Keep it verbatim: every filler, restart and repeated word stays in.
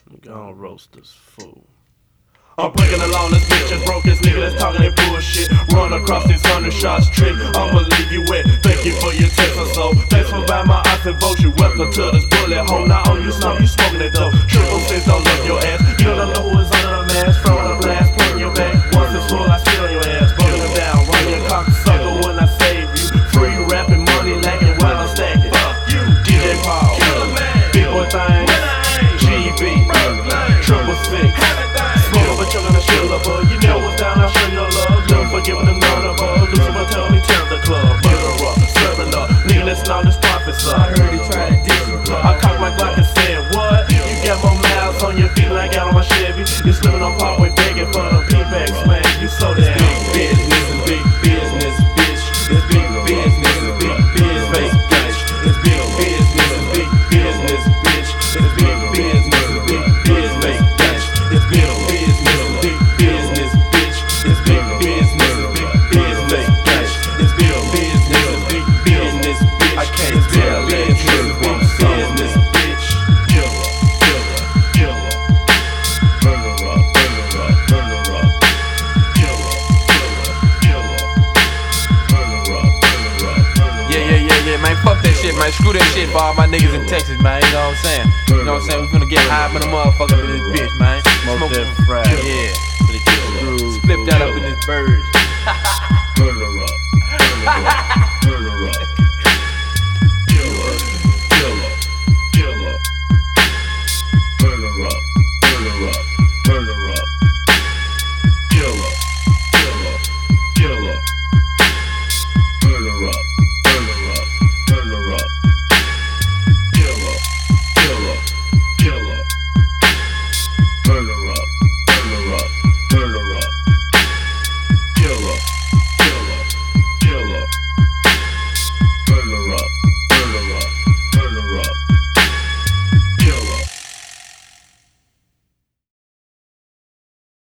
Gonna roast this fool. I'm breaking along this bitch and broke this nigga that's talking that bullshit. Run across these hundred shots trick. I'ma leave you wet. Thank you for your text or so. Thanks for buying my ox and vote you. Welcome to this bullet hole. Not on you some, you smoking it though. Triple six don't love your ass. You don't know who is under the mask. From the blast, putting your back. Once it's full, I spit on your ass. Bugging it down, run your cocksucker when I save you. Free rapping, money lacking while I'm stacking. Fuck you, D J Paul, Big Boy Thing, G B, Triple Six. But you're gonna chill up, uh, you know what's down, I'll show you love. Never forgiving them none of us. Lucifer tell me tear the club. Murder up, serving up. Nigga, listen all this prophets up. I heard he tried to diss you, bro. I cocked my Glock and said, what? You got more miles on your feet than I got on my Chevy. You slipping on Parkway begging for the P-Backs, man. You so damn big business and big business, bitch. It's big business and big business, bitch. It's big business and big business, bitch. It's big business and big business, bitch. It's big business. Man, fuck that shit, man. Screw that shit for all my niggas in Texas, man. You know what I'm saying? You know what I'm saying? We finna get high up in the motherfucker in this bitch, man. Smoke that fried. Yeah. Split that up in this bird. Burn her up. Burn her up.